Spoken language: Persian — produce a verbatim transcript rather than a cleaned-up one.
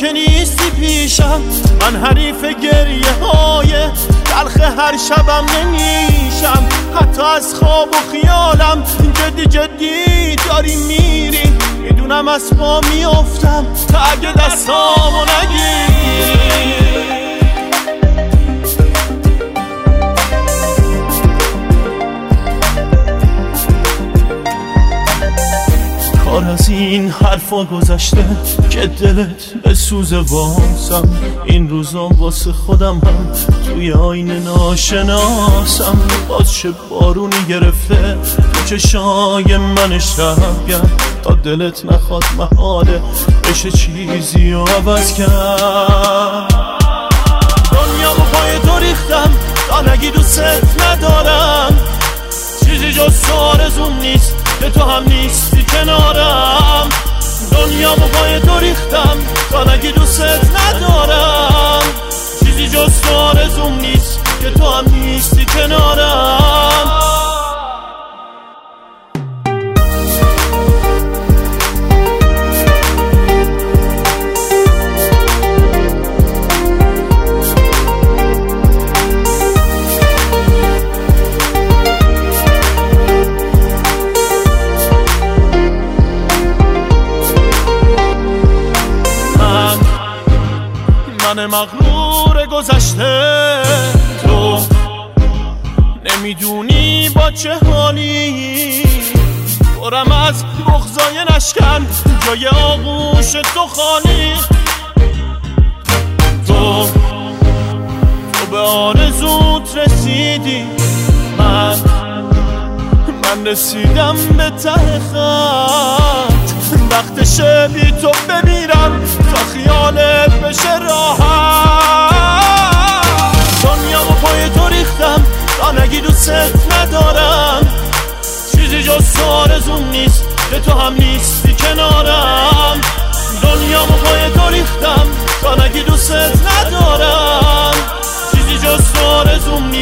که نیستی پیشم، من حریف گریه های تلخ هر شبم نمیشم. حتی از خواب و خیالم جدی جدی داری میری، میدونم از پا میافتم تا اگه دستامو نگیری. کار از این حرفا گذشته که دلت بسوزه واسم. این روزا واسه خودم هم توی آینه ناشناسم. باز چه بارونی گرفته تو چشای من شبگم، تا دلت نخواد محاله بشه چیزی و عوض کرد. دنیا با پای تو ریختم تا نگی دوست ندارم، چیزی جز آرزوم نیست که تو هم نیستی کنارم. دنیا با پای تو ریختم تا نگی دوست ندارم، چیزی جز آرزوم نیست که تو هم نیستی کنارم. من مغرور گذشته، تو نمیدونی با چه حالی. برم از بغضای نشکن جای آغوش تو خالی. تو تو به آرزوت رسیدی، من من رسیدم به ته خط. وقتشه بی تو بمیرم تا خیالت بشه راحت. دنیا با پای تو ریختم تا نگی دوست ندارم، چیزی جز آرزوم نیست که تو هم نیستی کنارم. دنیا با پای تو ریختم تا نگی دوست ندارم، چیزی جز آرزوم نیست